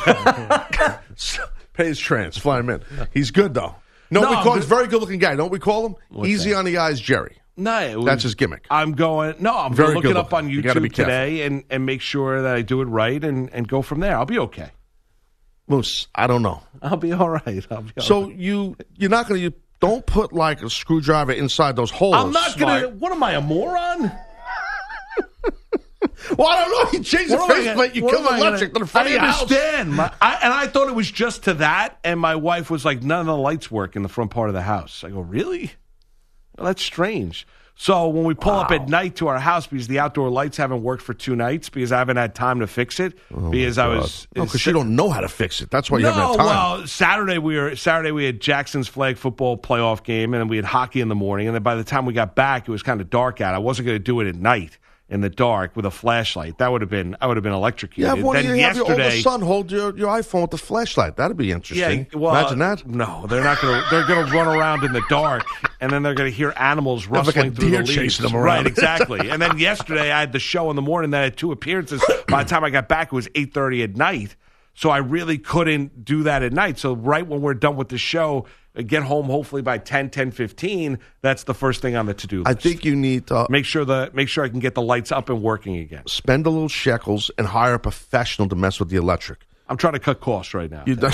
Pay his trans. Fly him in. He's good though. No, No, we I'm call him. He's a good. very good looking guy. Don't we call him? Easy on the eyes, Jerry. No, it was- That's his gimmick. I'm going. No, I'm Very going to look good it up looking. on You gotta be YouTube careful. today and, and make sure that I do it right and, and go from there. I'll be okay. Moose, I don't know. I'll be all right. I'll be all So right. you you're not going to. You don't put like a screwdriver inside those holes. I'm not going to. Smart. What am I, a moron? Well, I don't know. You changed the What am I faceplate. You what killed am I the electric to gonna- the front I of your house. understand. My, I, and I thought it was just to that. And my wife was like, none of the lights work in the front part of the house. I go, really? Well, that's strange. So when we pull up at night to our house because the outdoor lights haven't worked for two nights because I haven't had time to fix it because I was No, because you don't know how to fix it. That's why you no, haven't had time. well, Saturday we were Saturday we had Jackson's flag football playoff game, and then we had hockey in the morning. And then by the time we got back, it was kind of dark out. I wasn't going to do it at night in the dark with a flashlight. That would have been I would have been electrocuted. you have one of then your, have your older yesterday, son hold your, your iPhone with the flashlight. That'd be interesting. yeah, well, Imagine that. No, they're not going to. They're going to run around in the dark, and then they're going to hear animals like a rustling through deer the leaves. chasing them around. Right, exactly. And then yesterday I had the show in the morning. That I had two appearances. By the time I got back, it was eight thirty at night. So I really couldn't do that at night. So right when we're done with the show, uh, get home hopefully by ten, ten fifteen. That's the first thing on the to do list. I think you need to make sure the make sure I can get the lights up and working again. spend a little shekels and hire a professional to mess with the electric. I'm trying to cut costs right now. You done?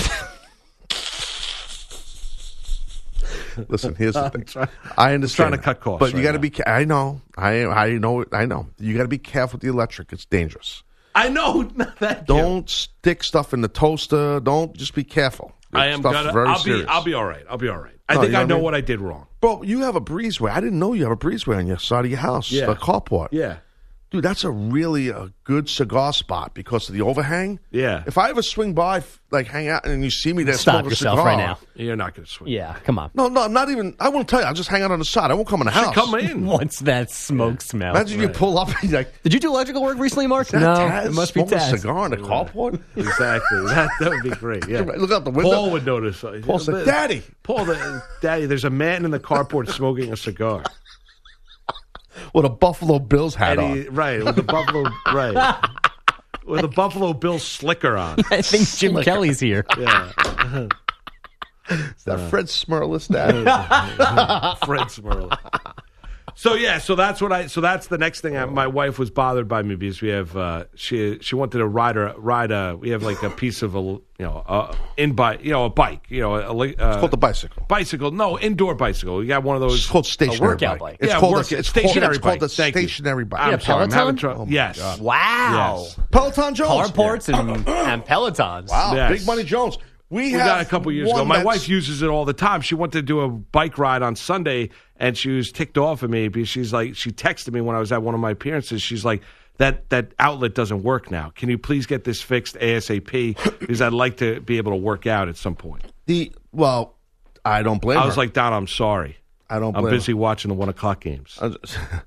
Listen, here's the thing. trying- I understand, trying to cut costs but you right got to now. be. ca- I know. I I know. I know. You got to be careful with the electric. It's dangerous. I know that. Don't stick stuff in the toaster. Don't just be careful. I am Stuff's gonna. very I'll serious. be. I'll be all right. I'll be all right. I No, think you know I what know I mean? what I did wrong. Bro, you have a breezeway. I didn't know you have a breezeway on your side of your house. Yeah. The carport. Yeah. Dude, that's a really a good cigar spot because of the overhang. Yeah. If I ever swing by, f- like hang out, and you see me there, Stop smoke a yourself cigar, right now. You're not going to swing. Yeah, come on. No, no, not even. I won't tell you. I'll just hang out on the side. I won't come in the house. Come in. Once that smoke smell. Imagine you pull up and you're like, Did you do electrical work recently, Mark? "Is that No, Taz it must be smoking a Taz. cigar in the carport." Exactly. That, that would be great. Yeah. Look out the window. Paul would notice. Paul said, "Daddy." Paul, the, Daddy, there's a man in the carport smoking a cigar. With a Buffalo Bills hat And he- on. right, with the Buffalo, right. With a Buffalo Bill slicker on. I think Jim Kelly's here. Yeah. Is that Fred Smirlis, Dad? Fred Smurl. So yeah, so that's what I. So that's the next thing. I, my wife was bothered by me because we have uh, she she wanted to ride a ride a. We have like a piece of a you know a in bike you know a bike you know a, a, It's called the bicycle. bicycle no indoor bicycle. We got one of those. It's called stationary workout bike. bike. It's Yeah, called work- a, it's stationary called, bike. It's called Thank a you. stationary bike. I'm Yeah, sorry, I'm having Peloton? trouble. Oh, my yes. God. Wow. Yes. Peloton Jones. Carports and, and Pelotons. Wow, Yes. Big Money Jones. We, We have got it a couple years ago. one My that's- wife uses it all the time. She wanted to do a bike ride on Sunday, and she was ticked off at me because she's like, she texted me when I was at one of my appearances. She's like, that that outlet doesn't work now. Can you please get this fixed ASAP? Because I'd like to be able to work out at some point. The well, I don't blame I her. was like, Don, I'm sorry. I don't I'm blame busy watching the one o'clock games. her.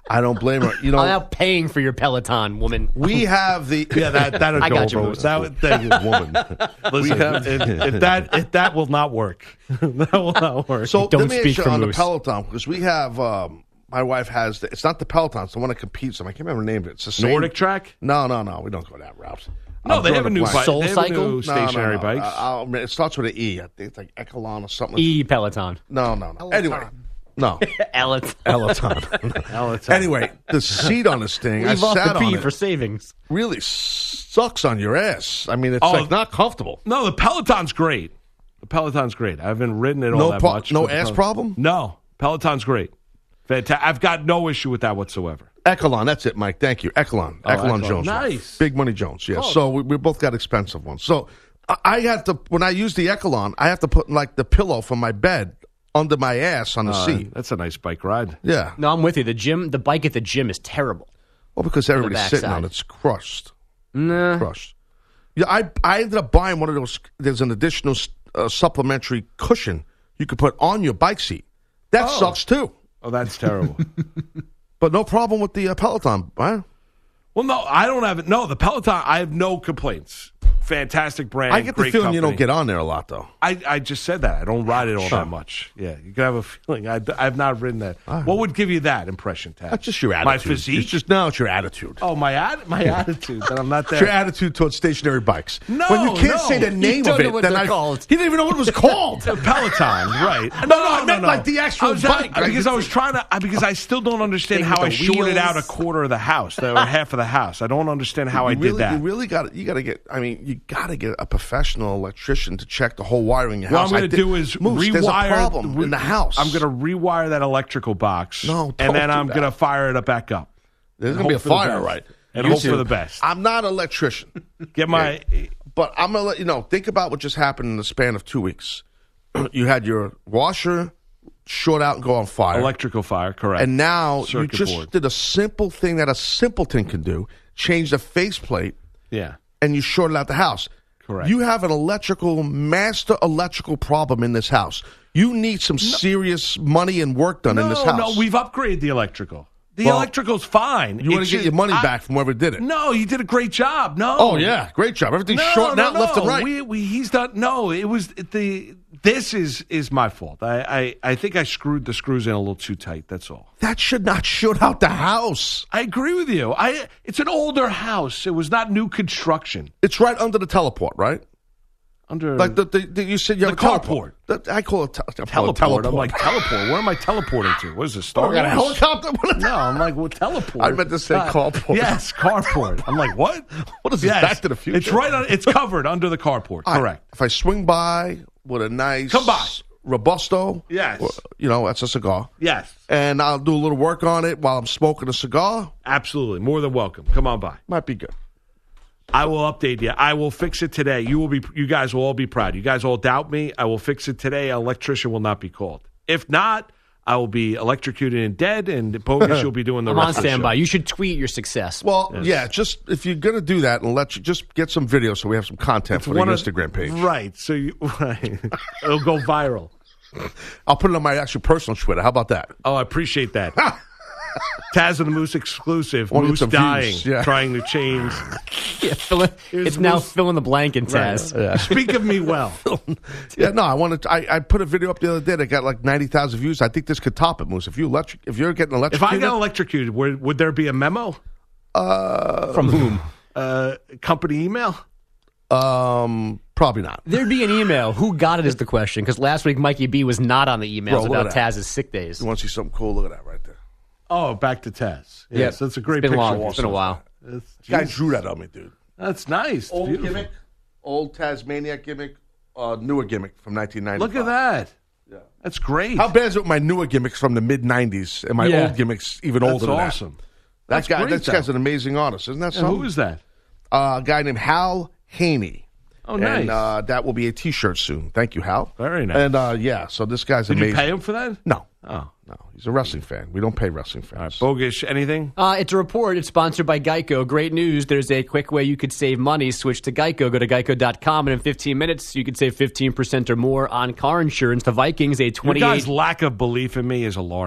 I don't blame her. You know, I'm now paying for your Peloton, woman. we have the Yeah, that that'll I go got you, over. Moose. That would- thank you. woman. Listen, have- if, if that if that will not work, that will not work. So Don't let me speak ask you for on Moose. the Peloton because we have. Um, my wife has. The, it's not the Peloton. It's the one that competes. I can't remember the name of it. It's the same. Nordic Track? No, no, no. We don't go that route. No, I'm they drawing have a new blank. bike. Soul They have a Cycle? new No, stationary no, no. bikes. Uh, I'll- it starts with an E. I think it's like Echelon or something. E Peloton. No, no, no. Anyway, no. Peloton. Peloton. Peloton. Anyway, the seat on this thing, I Leave off sat the on P it, for savings. really sucks on your ass. I mean, it's Oh. like not comfortable. No, the Peloton's great. The Peloton's great. I haven't ridden it all No that pro- much. no but the ass Pel- problem? No, Peloton's great. Fanta- I've got no issue with that whatsoever. Echelon, that's it, Mike. Thank you. Echelon. Oh, Echelon Echelon. Jones. Nice. Big Money Jones, yeah. So we, we both got expensive ones. So I, I have to, when I use the Echelon, I have to put like the pillow from my bed under my ass on the Uh, seat. That's a nice bike ride. Yeah. No, I'm with you. The gym, the bike at the gym is terrible. Well, because everybody's backside. sitting on it. It's crushed. Nah. Crushed. Yeah, I, I ended up buying one of those. There's an additional uh, supplementary cushion you could put on your bike seat. That Oh. sucks too. Oh, that's terrible. But no problem with the uh, Peloton. Huh? Well, no, I don't have it. No, the Peloton, I have no complaints. Fantastic brand. I get the great feeling you don't company. get on there a lot, though. I, I just said that. I don't ride it all that much. Yeah, you can have a feeling. I, I've not ridden that. What would give you that impression, Tad? That's just your attitude. My physique? It's just no, it's your attitude. Oh, my ad- my attitude that I'm not It's there. your attitude towards stationary bikes. No, when you can't no. say the You name don't of know it, what then they're I, called. he didn't even know what it was called. The Peloton, right? No, no, I meant like the actual I was bike. At, because I was trying to. I- Because I still don't understand Thing how with I the shorted out a wheels. quarter of the house, or half of the house. I don't understand how I you did really, that. You really got you got to get. I mean, you got to get a professional electrician to check the whole wiring in your What house. I'm I going to did- do is Moose, rewire There's a problem re- in the house. I'm going to rewire that electrical box. No, and don't then do I'm that. going to fire it up back up. There's and going to be a hope for the fire, best. right? And You hope see, for the best. I'm not an electrician, Get my. but I'm going to let you know. Think about what just happened in the span of two weeks. You had your washer short out and go on fire. Electrical fire, correct. And now Circuit you just board. did a simple thing that a simpleton can do: change the faceplate, Yeah. and you shorted out the house. Correct. You have an electrical master electrical problem in this house. You need some serious money and work done no, in this house. No, we've upgraded the electrical. The Well, electrical's fine. You want It's to get just- your money I- back from whoever did it. No, he did a great job. No. Oh yeah, great job. Everything's No, shorting no, out left and no. right. We, we, he's done. No, it was the. This is is my fault. I, I I think I screwed the screws in a little too tight. That's all. That should not short out the house. I agree with you. I. It's an older house. It was not new construction. It's right under the teleport, right? Under Like the, the, the you said you The have a teleport. carport. The- I call it te- I call it teleport. teleport. I'm like teleport. Where am I teleporting to? What is this? Star Oh, I got a Wars? helicopter. What is No, I'm like, well, teleport. I meant to say Uh, carport. Yes, carport. I'm like, what? What is this, Yes. Back to the Future? It's right on. It's covered under the carport. All right, Correct. If I swing by with a nice Come by. Robusto, Yes. or, you know, that's a cigar, Yes, and I'll do a little work on it while I'm smoking a cigar, absolutely. More than welcome. Come on by. might be good. I will update you. I will fix it today. You will be. You guys will all be proud. You guys all doubt me. I will fix it today. An electrician will not be called. If not, I will be electrocuted and dead. And Bogus, you'll be doing the I'm rest on of the standby. show. You should tweet your success. Well, yeah, just if you're gonna do that, and let you just get some video so we have some content for the One of- Instagram page. right? So you, right. It'll go viral. I'll put it on my actual personal Twitter. How about that? Oh, I appreciate that. Taz and the Moose exclusive. Wanna get Moose some dying, views, yeah. trying to change. Yeah, fill in- Here's it's now Moose- fill in the blank in Taz. Right. Speak of me well. Yeah, no, I wanted. To, I, I put a video up the other day that got like ninety thousand views. I think this could top it, Moose. If you electric, if you're getting If electrocuted, I got electrocuted, would, would there be a memo? uh, From whom? Uh, company email? um, probably not. There'd be an email. Who got it is the question. Because last week Mikey B was not on the emails Bro, look about at that. Taz's sick days. You want to see something cool? Look at that right there. Oh, back to Taz. Yes, Yeah. that's a great It's been picture. long. of It's been a yourself. while. It's, Guy geez, drew that on me, dude. that's nice. Old Beautiful. gimmick, old Tasmaniac gimmick, uh, newer gimmick from nineteen ninety-five. Look at that. Yeah. That's great. How bad is it with my newer gimmicks from the mid nineties and my Yeah. old gimmicks even That's older than awesome. that? That's that guy, great, that guy's though. an amazing artist, isn't that And something? who is that? Uh, a guy named Hal Haney. Oh, nice. And uh, that will be a T-shirt soon. Thank you, Hal. Very nice. And uh, yeah, so this guy's Did amazing. you pay him for that? No, Oh. no, he's a wrestling fan. We don't pay wrestling fans. Bogus, anything? Uh, it's a report. It's sponsored by Geico. Great news. There's a quick way you could save money. Switch to Geico. Go to geico dot com, and in fifteen minutes, you could save fifteen percent or more on car insurance. The Vikings, a Your twenty-eight. guy's lack of belief in me is alarming.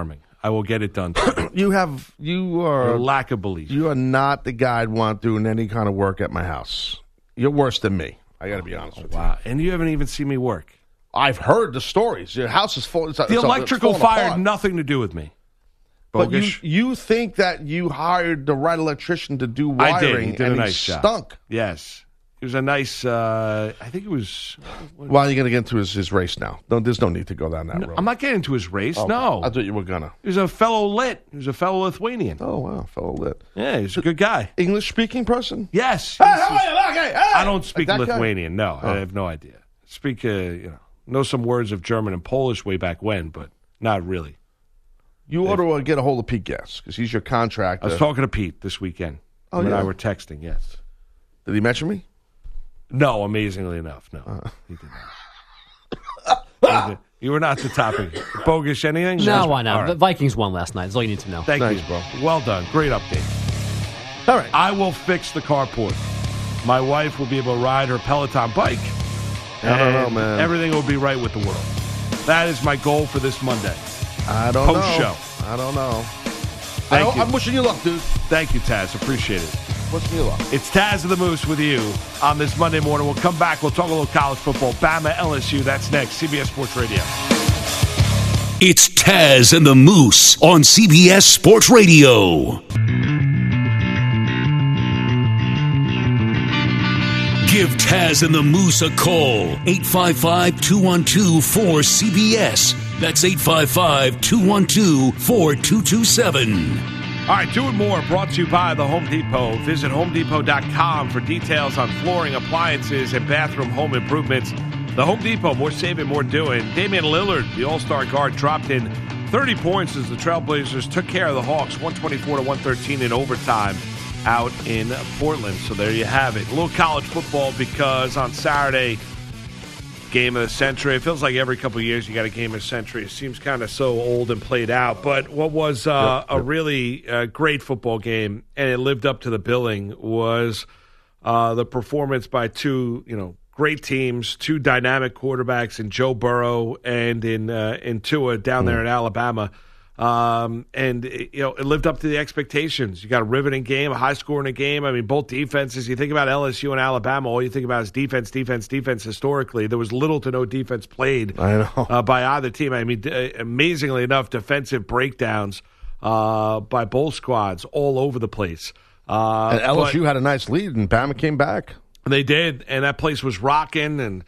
I will get it done. You have you are Your lack of belief. You are not the guy I'd want doing any kind of work at my house. You're worse than me. I got to be honest oh, with wow. you. And you haven't even seen me work. I've heard the stories. Your house is full. It's, the it's, electrical it's fire had apart. nothing to do with me. But you, Bogus. you think that you hired the right electrician to do wiring, I did. He did and a nice he job. stunk. Yes. It was a nice, uh, I think it was... Well, you're going to get into his, his race now. No, there's no need to go down that No, road. I'm not getting into his race, Oh, no. I thought you were going to. He was a fellow Lit. He was a fellow Lithuanian. Oh, wow, fellow lit. Yeah, he's a good guy. English-speaking person? Yes. Hey, how are you? Okay, hey! I don't speak Like that guy? Lithuanian, no. Oh. I have no idea. Speak, uh, you know, know some words of German and Polish way back when, but not really. You ought to uh, get a hold of Pete Guess, because he's your contractor. I was talking to Pete this weekend. Oh, Him and yeah? I were texting, yes. Did he mention me? No, amazingly enough, no. Uh. He did not. He did- You were not the topic. Bogus anything? No, why not? All right. The Vikings won last night. That's all you need to know. Thank Thanks, you. bro. Well done. Great update. All right. I will fix the carport. My wife will be able to ride her Peloton bike. I don't know, and man. Everything will be right with the world. That is my goal for this Monday. I don't Post know. show. I don't know. Thank I, you. I'm wishing you luck, dude. Thank you, Taz. Appreciate it. Wishing you luck. It's Taz of the Moose with you on this Monday morning. We'll come back. We'll talk a little college football. Bama, L S U. That's next. C B S Sports Radio. It's Taz and the Moose on C B S Sports Radio. Give Taz and the Moose a call. eight five five, two one two, four C B S. That's eight five five, two one two, four two two seven. All right, Do It More brought to you by the Home Depot. Visit home depot dot com for details on flooring, appliances, and bathroom home improvements. The Home Depot, more saving, more doing. Damian Lillard, the all-star guard, dropped in thirty points as the Trailblazers took care of the Hawks, one twenty-four to one thirteen in overtime out in Portland. So there you have it. A little college football because on Saturday, game of the century. It feels like every couple of years you got a game of the century. It seems kind of so old and played out. But what was uh, Yep, yep. a really uh, great football game, and it lived up to the billing, was uh, the performance by two, you know, great teams, two dynamic quarterbacks in Joe Burrow and in uh, in Tua down there in Alabama. Um, and, it, you know, it lived up to the expectations. You got a riveting game, a high-scoring game. I mean, both defenses. You think about L S U and Alabama, all you think about is defense, defense, defense historically. There was little to no defense played I know. uh, by either team. I mean, d- amazingly enough, defensive breakdowns uh, by both squads all over the place. Uh, And L S U but- had a nice lead, and Bama came back. they did, and that place was rocking, and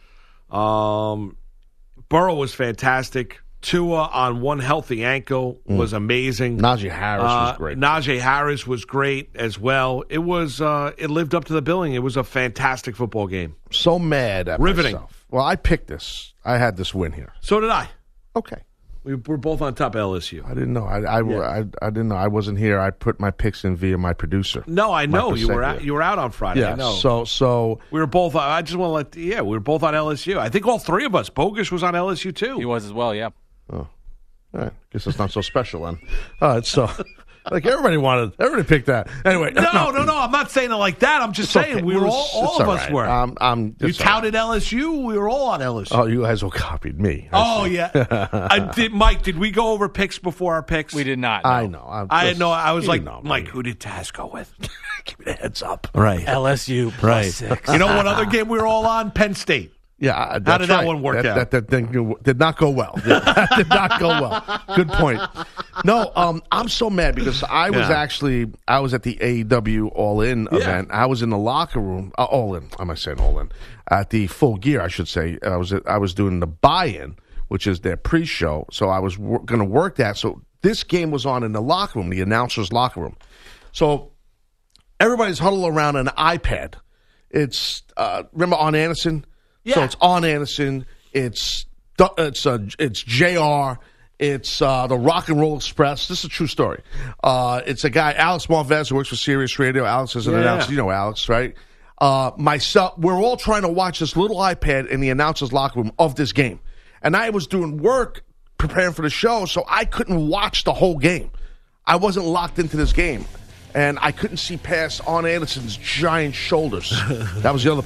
um, Burrow was fantastic. Tua on one healthy ankle was amazing. Najee Harris was Uh, great. Najee Harris was great as well. It was uh, it lived up to the billing. It was a fantastic football game. So mad at Riveting. myself. Well, I picked this. I had this win here. So did I. Okay. We were both on top of L S U. I didn't know. I I, Yeah. I I didn't know. I wasn't here. I put my picks in via my producer. No, I know Mike you were Pasecchia. out, you were out on Friday. Yeah. I know. So so we were both. I just want to let. Yeah, we were both on L S U. I think all three of us. Bogus was on L S U too. He was as well, yeah. all right. Guess it's not so special then. All right. So like everybody wanted. Everybody picked that. Anyway. No, no, no. I'm not saying it like that. I'm just It's saying okay. we were It's- all. All it's of all us right. were. Um, I'm. you it's all right. touted L S U. We were all on L S U. Oh, you guys all copied me. I Oh see. yeah, I did. Mike, did we go over picks before our picks? We did not. No. I know. I'm I just- know. I was you like, know, Mike, man. who did Taz go with? Give me the heads up. Right, L S U plus right. six. You know what other game we were all on? Penn State. Yeah, I- How that's did that right. one work that, out? That, that thing did not go well. That did not go well. Good point. No, um, I'm so mad because I was Yeah. actually I was at the A E W All In Yeah. event. I was in the locker room. Uh, all in. Am I saying all in? At the Full Gear, I should say. I was I was doing the buy-in, which is their pre-show. So I was wor- going to work that. So this game was on in the locker room, the announcer's locker room. So everybody's huddled around an iPad. It's uh, remember On Anderson. So Yeah. it's On Anderson. It's Du- it's uh, it's J R. It's uh, the Rock and Roll Express. This is a true story. Uh, it's a guy, Alex Marvez, who works for Sirius Radio. Alex is an Yeah. announcer. You know Alex, right? Uh, myself, we're all trying to watch this little iPad in the announcer's locker room of this game. And I was doing work preparing for the show, so I couldn't watch the whole game. I wasn't locked into this game. And I couldn't see past On Anderson's giant shoulders. That was the other problem.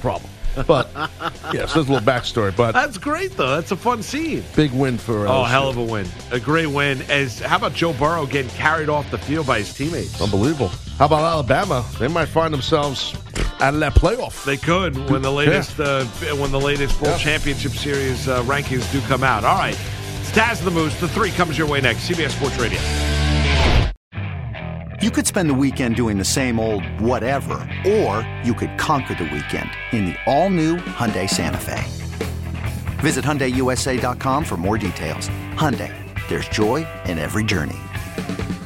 But, yeah, so there's a little backstory. But That's great, though. That's a fun scene. big win for uh, Oh, hell of a win. A great win. As How about Joe Burrow getting carried off the field by his teammates? Unbelievable. How about Alabama? They might find themselves out of that playoff. They could when the latest uh, when the latest Bowl Yeah. Championship Series uh, rankings do come out. All right. It's Taz and the Moose. The three comes your way next. C B S Sports Radio. You could spend the weekend doing the same old whatever, or you could conquer the weekend in the all-new Hyundai Santa Fe. Visit Hyundai U S A dot com for more details. Hyundai, there's joy in every journey.